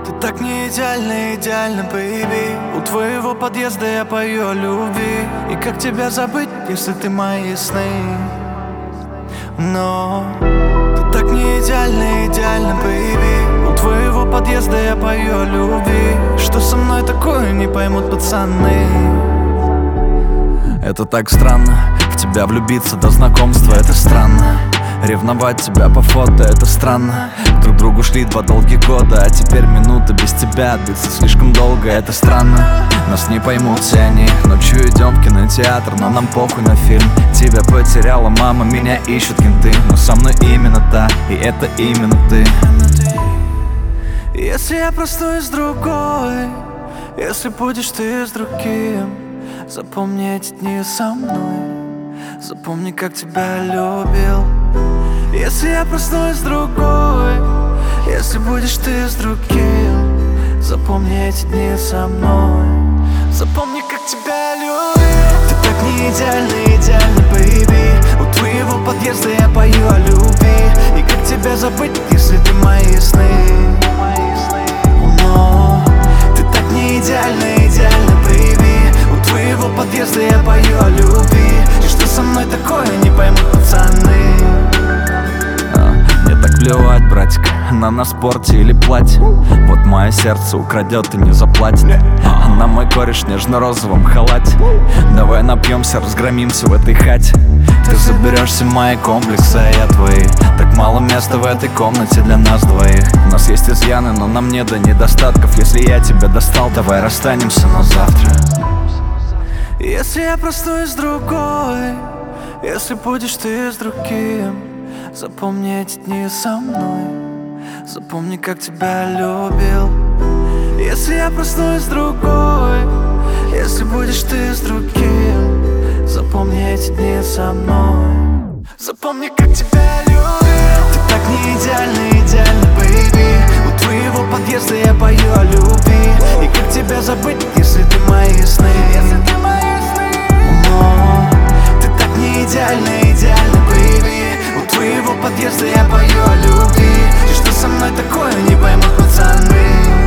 Ты так не идеальна, идеально, бэйби. У твоего подъезда я пою о любви. И как тебя забыть, если ты мои сны? Но ты так не идеальна, идеально, бэйби. У твоего подъезда я пою о любви. Что со мной такое, не поймут пацаны. Это так странно, в тебя влюбиться до знакомства, это странно. Ревновать тебя по фото, это странно. Друг к другу шли 2 долгих года, а теперь минута без тебя длится слишком долго, это странно. Нас не поймут все они, ночью идем в кинотеатр, но нам похуй на фильм. Тебя потеряла мама, меня ищут кенты, но со мной именно та, и это именно ты. Если я проснусь с другой, если будешь ты с другим, запомни эти дни со мной. Запомни, как тебя любил. Если я проснусь с другой, если будешь ты с другим, запомни эти дни со мной. Запомни, как тебя любил. Ты так не идеальна, идеально, бэйби. У твоего подъезда я пою о любви. И как тебя забыть, если ты мои сны? Но ты так не идеальна, идеально, бэйби. У твоего подъезда я пою о любви. И что со мной такое, не поймут пацаны. Мне так плевать, братик, на спорте или платье. Вот мое сердце украдет и не заплатит. На мой кореш в нежно-розовом халате. Давай напьемся, разгромимся в этой хате. Ты заберешь все мои комплексы, а я твои. Так мало места в этой комнате для нас двоих. У нас есть изъяны, но нам не до недостатков. Если я тебя достал, давай расстанемся, но завтра. Если я проснусь с другой, если будешь ты с другим, запомни эти дни со мной. Запомни, как тебя любил. Если я проснусь с другой, если будешь ты с другим, запомни эти дни со мной. Запомни, как тебя любил. Ты так не идеальна, идеально, бэйби. У твоего подъезда я пою о любви. И как тебя забыть, если ты мои сны? Но ты так не идеальна, идеально, бэйби. У твоего подъезда я пою о любви. И что со мной такое, не поймут пацаны.